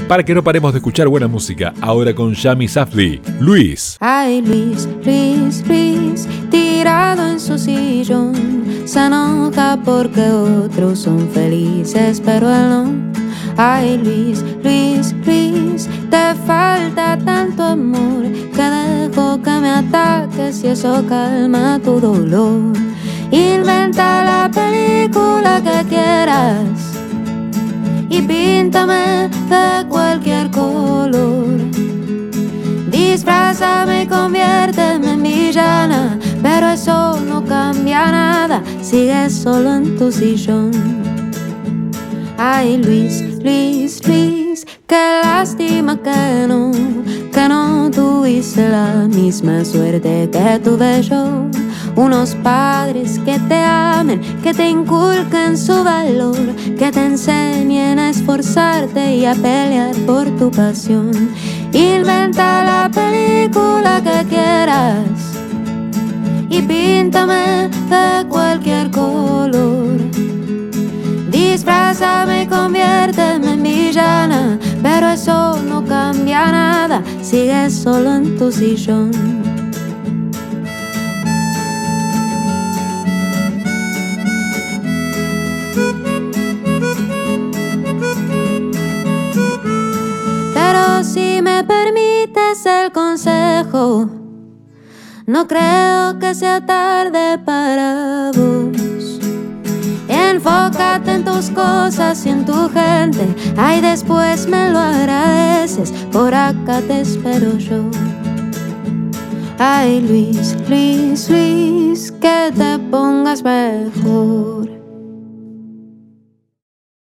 para que no paremos de escuchar buena música. Ahora con Yami Safdie, Luis. Ay, Luis, Luis, Luis, tirado en su sillón, se enoja porque otros son felices, pero él no. Ay, Luis, Luis, Luis, te falta tanto amor que dejo que me ataques y eso calma tu dolor. Inventa la película que quieras y píntame de cualquier color. Disfrázame y conviérteme en villana, pero eso no cambia nada, sigues solo en tu sillón. Ay, Luis, Luis, Luis, qué lástima que no tuviste la misma suerte que tuve yo. Unos padres que te amen, que te inculquen su valor, que te enseñen a esforzarte y a pelear por tu pasión. Inventa la película que quieras y píntame de cualquier color. Disfrázame y conviérteme en villana, pero eso no cambia nada, sigues solo en tu sillón. Pero si me permites el consejo, no creo que sea tarde para vos. Enfócate en tus cosas y en tu gente, ay, después me lo agradeces, por acá te espero yo. Ay, Luis, Luis, Luis, que te pongas mejor.